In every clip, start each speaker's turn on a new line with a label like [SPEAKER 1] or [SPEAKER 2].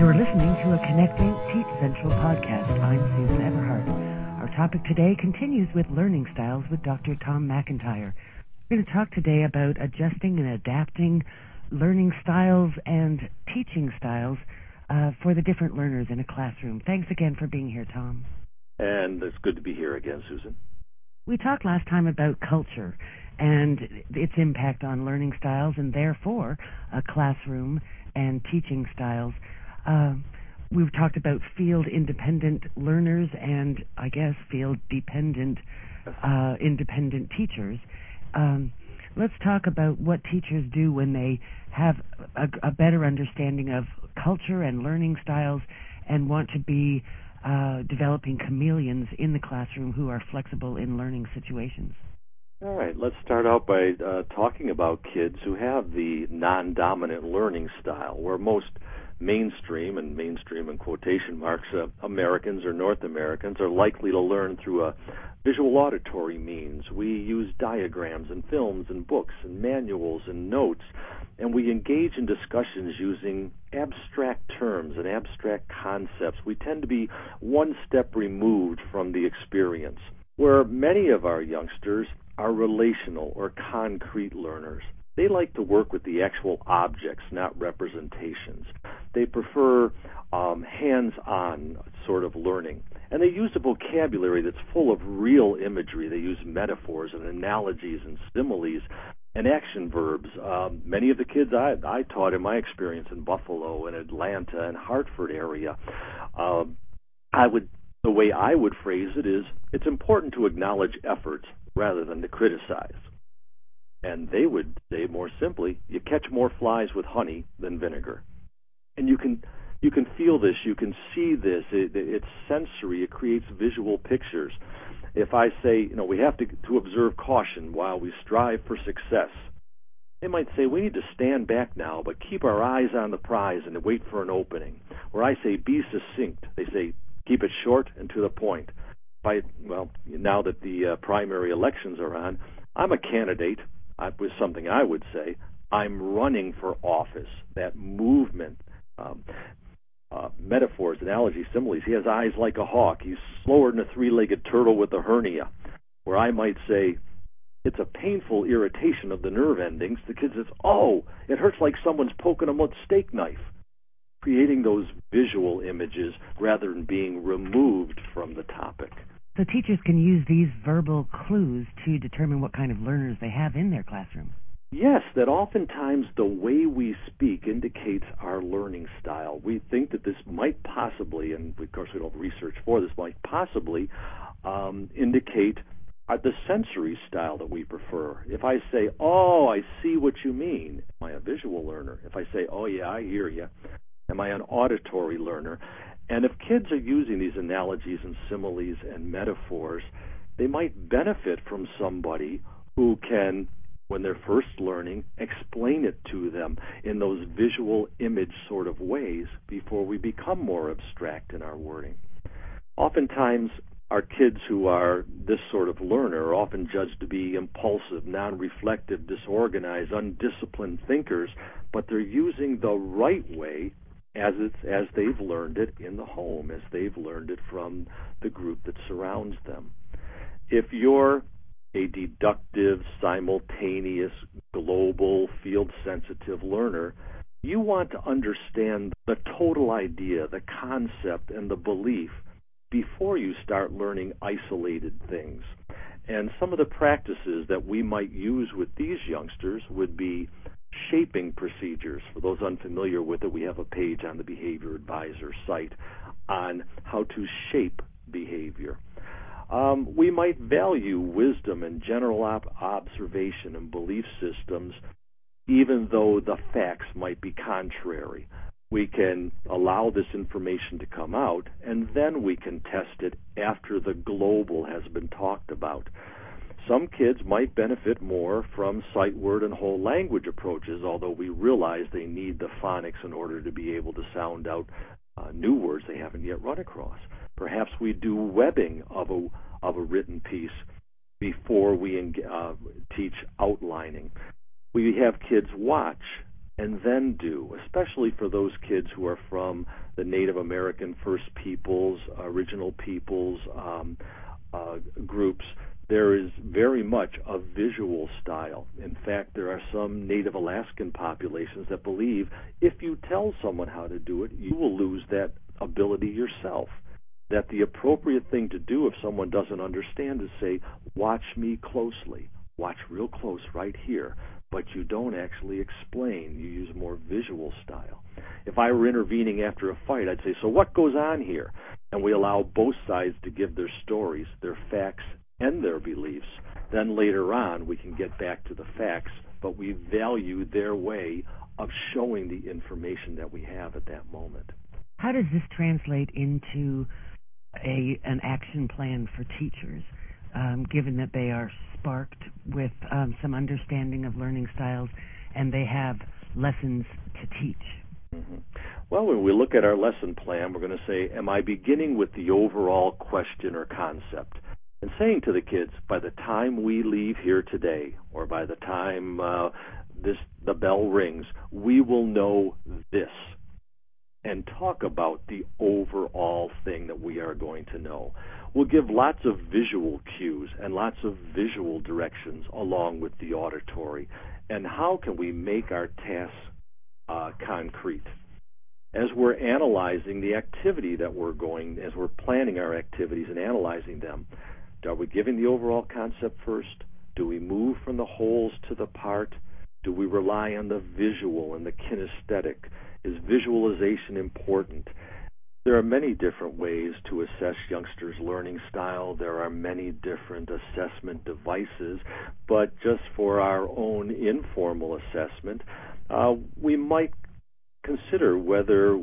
[SPEAKER 1] You're listening to a Connecting Teach Central podcast. I'm Susan Everhart. Our topic today continues with learning styles with Dr. Tom McIntyre. We're going to talk today about adjusting and adapting learning styles and teaching styles for the different learners in a classroom. Thanks again for being here, Tom.
[SPEAKER 2] And it's good to be here again, Susan.
[SPEAKER 1] We talked last time about culture and its impact on learning styles and therefore a classroom and teaching styles. We've talked about field-independent learners and, I guess, field-dependent independent teachers. Let's talk about what teachers do when they have a better understanding of culture and learning styles and want to be developing chameleons in the classroom who are flexible in learning situations.
[SPEAKER 2] All right, let's start out by talking about kids who have the non-dominant learning style, where most mainstream in quotation marks, Americans or North Americans are likely to learn through a visual auditory means. We use diagrams and films and books and manuals and notes, and we engage in discussions using abstract terms and abstract concepts. We tend to be one step removed from the experience, where many of our youngsters are relational or concrete learners. They like to work with the actual objects, not representations. They prefer hands-on sort of learning. And they use a vocabulary that's full of real imagery. They use metaphors and analogies and similes and action verbs. Many of the kids I taught in my experience in Buffalo and Atlanta and Hartford area, the way I would phrase it is, it's important to acknowledge efforts rather than to criticize. And they would say more simply, you catch more flies with honey than vinegar. And you can feel this, you can see this, it's sensory, it creates visual pictures. If I say, we have to observe caution while we strive for success, they might say, we need to stand back now, but keep our eyes on the prize and wait for an opening. Or I say, be succinct. They say, keep it short and to the point. Now that the primary elections are on, I'm a candidate. Was something I would say. I'm running for office. That movement, metaphors, analogies, similes. He has eyes like a hawk. He's slower than a three-legged turtle with a hernia. Where I might say, it's a painful irritation of the nerve endings. The kid says, oh, it hurts like someone's poking him with a steak knife. Creating those visual images rather than being removed from the topic.
[SPEAKER 1] So teachers can use these verbal clues to determine what kind of learners they have in their classroom.
[SPEAKER 2] Yes, that oftentimes the way we speak indicates our learning style. We think that this might possibly, and of course we don't research for this, might possibly indicate the sensory style that we prefer. If I say, oh, I see what you mean, am I a visual learner? If I say, oh yeah, I hear you, am I an auditory learner? And if kids are using these analogies and similes and metaphors, they might benefit from somebody who can, when they're first learning, explain it to them in those visual image sort of ways before we become more abstract in our wording. Oftentimes, our kids who are this sort of learner are often judged to be impulsive, non-reflective, disorganized, undisciplined thinkers, but they're using the right way as they've learned it in the home, as they've learned it from the group that surrounds them. If you're a deductive, simultaneous, global, field-sensitive learner, you want to understand the total idea, the concept, and the belief before you start learning isolated things. And some of the practices that we might use with these youngsters would be shaping procedures. For those unfamiliar with it, we have a page on the Behavior Advisor site on how to shape behavior. We might value wisdom and general observation and belief systems, even though the facts might be contrary. We can allow this information to come out, and then we can test it after the global has been talked about. Some kids might benefit more from sight, word, and whole language approaches, although we realize they need the phonics in order to be able to sound out new words they haven't yet run across. Perhaps we do webbing of a written piece before we teach outlining. We have kids watch and then do, especially for those kids who are from the Native American First Peoples, Original Peoples groups. There is very much a visual style. In fact, there are some Native Alaskan populations that believe if you tell someone how to do it, you will lose that ability yourself. That the appropriate thing to do if someone doesn't understand is say, watch me closely. Watch real close right here. But you don't actually explain. You use a more visual style. If I were intervening after a fight, I'd say, so what goes on here? And we allow both sides to give their stories, their facts, and their beliefs. Then later on, we can get back to the facts, but we value their way of showing the information that we have at that moment.
[SPEAKER 1] How does this translate into an action plan for teachers, given that they are sparked with some understanding of learning styles and they have lessons to teach?
[SPEAKER 2] Mm-hmm. Well, when we look at our lesson plan, we're going to say, am I beginning with the overall question or concept? And saying to the kids, by the time we leave here today, or by the time the bell rings, we will know this. And talk about the overall thing that we are going to know. We'll give lots of visual cues and lots of visual directions along with the auditory. And how can we make our tasks concrete? As we're analyzing the activity that as we're planning our activities and analyzing them, are we giving the overall concept first? Do we move from the wholes to the part? Do we rely on the visual and the kinesthetic? Is visualization important? There are many different ways to assess youngsters' learning style. There are many different assessment devices, but just for our own informal assessment, we might consider whether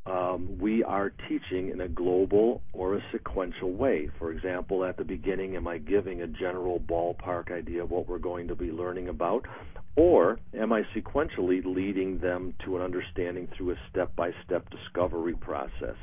[SPEAKER 2] we are teaching in a global or a sequential way. For example, at the beginning, am I giving a general ballpark idea of what we're going to be learning about? Or am I sequentially leading them to an understanding through a step-by-step discovery process?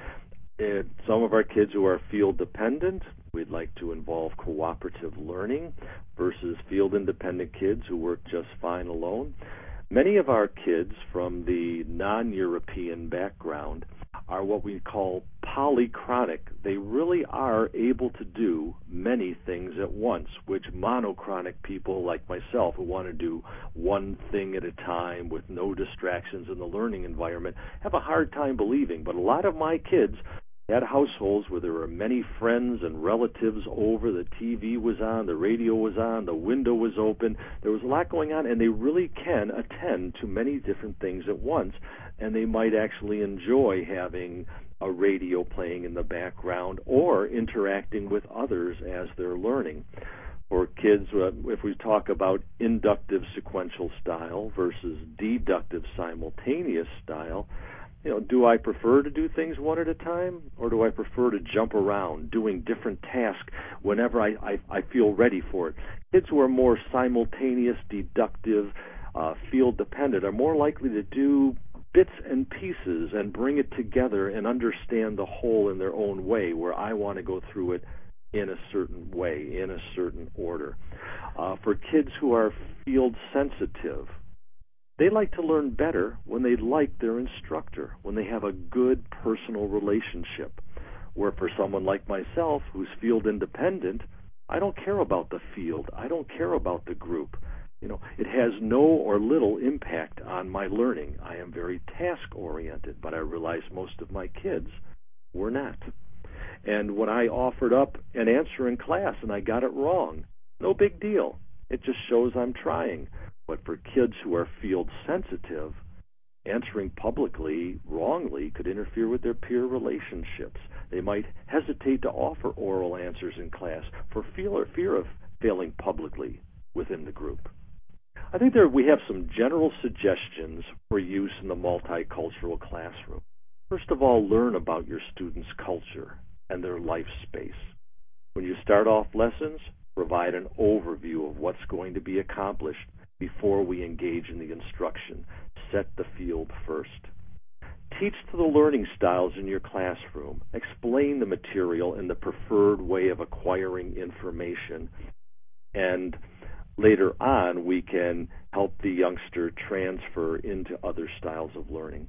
[SPEAKER 2] Some of our kids who are field-dependent, we'd like to involve cooperative learning versus field-independent kids who work just fine alone. Many of our kids from the non-European background are what we call polychronic. They really are able to do many things at once, which monochronic people like myself who want to do one thing at a time with no distractions in the learning environment have a hard time believing. But a lot of my kids had households where there were many friends and relatives over, the TV was on, the radio was on, the window was open, there was a lot going on, and they really can attend to many different things at once, and they might actually enjoy having a radio playing in the background or interacting with others as they're learning. For kids, if we talk about inductive sequential style versus deductive simultaneous style, do I prefer to do things one at a time, or do I prefer to jump around doing different tasks whenever I feel ready for it? Kids who are more simultaneous, deductive, field-dependent are more likely to do bits and pieces and bring it together and understand the whole in their own way, where I want to go through it in a certain way, in a certain order. For kids who are field-sensitive, they like to learn better when they like their instructor, when they have a good personal relationship. Where for someone like myself who's field independent, I don't care about the field. I don't care about the group. It has no or little impact on my learning. I am very task-oriented, but I realize most of my kids were not. And when I offered up an answer in class and I got it wrong, no big deal. It just shows I'm trying. But for kids who are field sensitive, answering publicly wrongly could interfere with their peer relationships. They might hesitate to offer oral answers in class for fear of failing publicly within the group. I think we have some general suggestions for use in the multicultural classroom. First of all, learn about your students' culture and their life space. When you start off lessons, provide an overview of what's going to be accomplished before we engage in the instruction. Set the field first. Teach to the learning styles in your classroom. Explain the material and the preferred way of acquiring information. And later on we can help the youngster transfer into other styles of learning.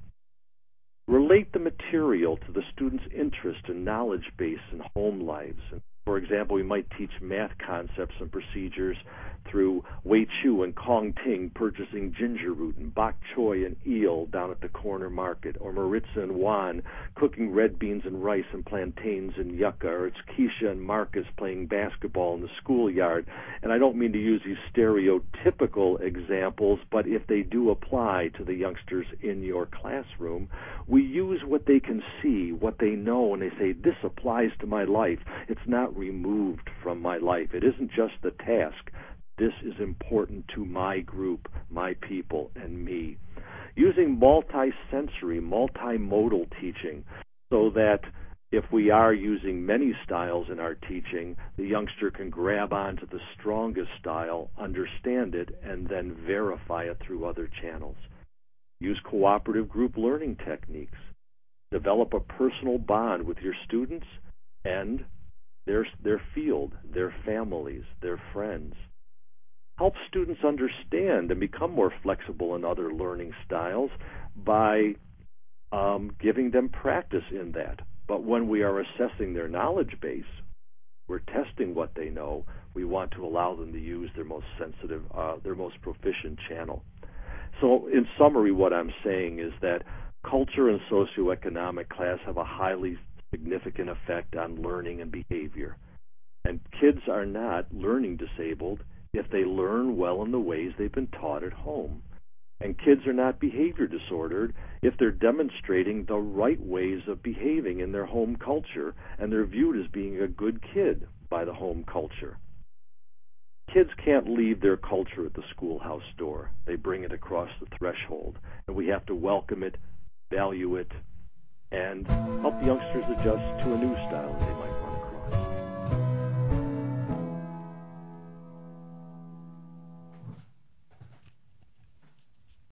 [SPEAKER 2] Relate the material to the student's interest and knowledge base and home lives. For example, we might teach math concepts and procedures through Wei Chu and Kong Ting purchasing ginger root and bok choy and eel down at the corner market, or Maritza and Juan cooking red beans and rice and plantains in yucca, or it's Keisha and Marcus playing basketball in the schoolyard. And I don't mean to use these stereotypical examples, but if they do apply to the youngsters in your classroom, we use what they can see, what they know, and they say, this applies to my life. It's not removed from my life. It isn't just the task. This is important to my group, my people, and me. Using multi-sensory, multimodal teaching so that if we are using many styles in our teaching, the youngster can grab onto the strongest style, understand it, and then verify it through other channels. Use cooperative group learning techniques. Develop a personal bond with your students and their field, their families, their friends. Help students understand and become more flexible in other learning styles by giving them practice in that. But when we are assessing their knowledge base, we're testing what they know, we want to allow them to use their most sensitive, their most proficient channel. So in summary, what I'm saying is that culture and socioeconomic class have a highly significant effect on learning and behavior. And kids are not learning disabled if they learn well in the ways they've been taught at home. And kids are not behavior disordered if they're demonstrating the right ways of behaving in their home culture and they're viewed as being a good kid by the home culture. Kids can't leave their culture at the schoolhouse door. They bring it across the threshold, and we have to welcome it, value it, and help the youngsters adjust to a new style they might